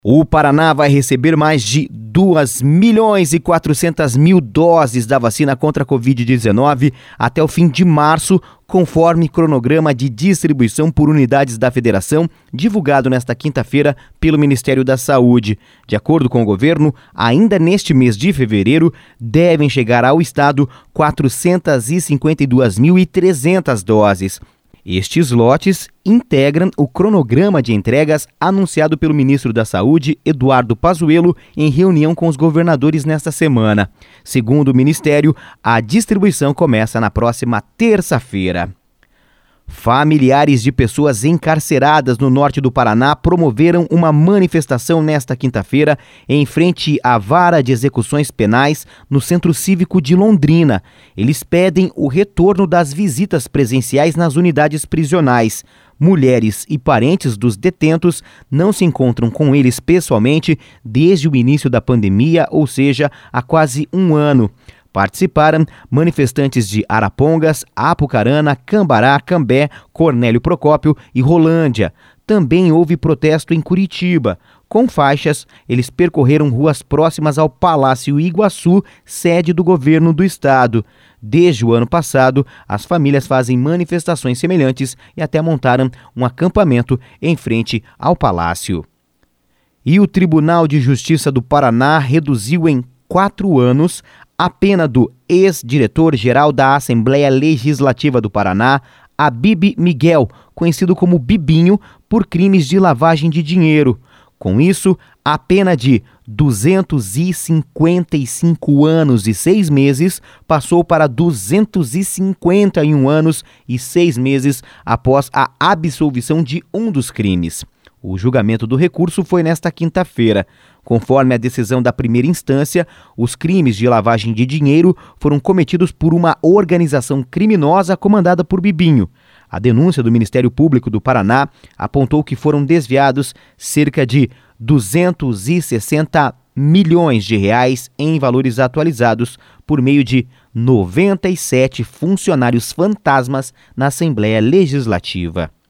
O Paraná vai receber mais de 2.400.000 doses da vacina contra a Covid-19 até o fim de março, conforme cronograma de distribuição por unidades da Federação, divulgado nesta quinta-feira pelo Ministério da Saúde. De acordo com o governo, ainda neste mês de fevereiro, devem chegar ao estado 452.300 doses. Estes lotes integram o cronograma de entregas anunciado pelo ministro da Saúde, Eduardo Pazuello, em reunião com os governadores nesta semana. Segundo o Ministério, a distribuição começa na próxima terça-feira. Familiares de pessoas encarceradas no norte do Paraná promoveram uma manifestação nesta quinta-feira em frente à Vara de Execuções Penais no Centro Cívico de Londrina. Eles pedem o retorno das visitas presenciais nas unidades prisionais. Mulheres e parentes dos detentos não se encontram com eles pessoalmente desde o início da pandemia, ou seja, há quase um ano. Participaram manifestantes de Arapongas, Apucarana, Cambará, Cambé, Cornélio Procópio e Rolândia. Também houve protesto em Curitiba. Com faixas, eles percorreram ruas próximas ao Palácio Iguaçu, sede do governo do estado. Desde o ano passado, as famílias fazem manifestações semelhantes e até montaram um acampamento em frente ao palácio. E o Tribunal de Justiça do Paraná reduziu em 4 anos a pena do ex-diretor-geral da Assembleia Legislativa do Paraná, Habib Miguel, conhecido como Bibinho, por crimes de lavagem de dinheiro. Com isso, a pena de 255 anos e 6 meses passou para 251 anos e 6 meses após a absolvição de um dos crimes. O julgamento do recurso foi nesta quinta-feira. Conforme a decisão da primeira instância, os crimes de lavagem de dinheiro foram cometidos por uma organização criminosa comandada por Bibinho. A denúncia do Ministério Público do Paraná apontou que foram desviados cerca de 260 milhões de reais em valores atualizados por meio de 97 funcionários fantasmas na Assembleia Legislativa.